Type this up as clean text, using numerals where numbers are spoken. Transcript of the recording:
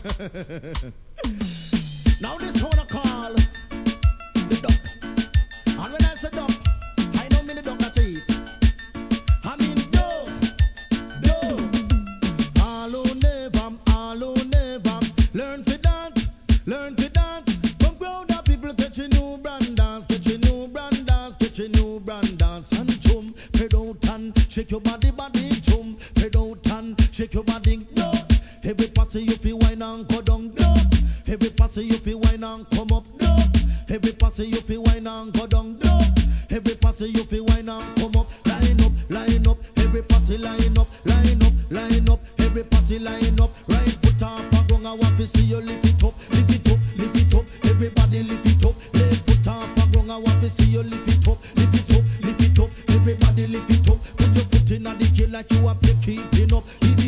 Now this one I call the duck. And when I say duck, I don't mean the duck that you eat. I mean dove, dove. All who never learn for dance, learn for dance. Come crowd of people catch a new brand dance, catch a new brand dance, catch a new brand dance. And jump, head out and shake your body, body. Jump, head out and shake your body. No. Every party you feel wine and go down, no. Every party you feel wine and come up, no. Every party you feel wine and go down, no. Every party you feel wine and come up. Line up, line up. Every party line up, line up, line up. Every party line up. Right foot off and gong. I want to see you lift it up, lift it up, lift it up. Everybody lift it up. Left foot off and gong. I want to see you lift it up, lift it up, lift it up. Everybody lift it up. Put your foot in the key like you are keeping up.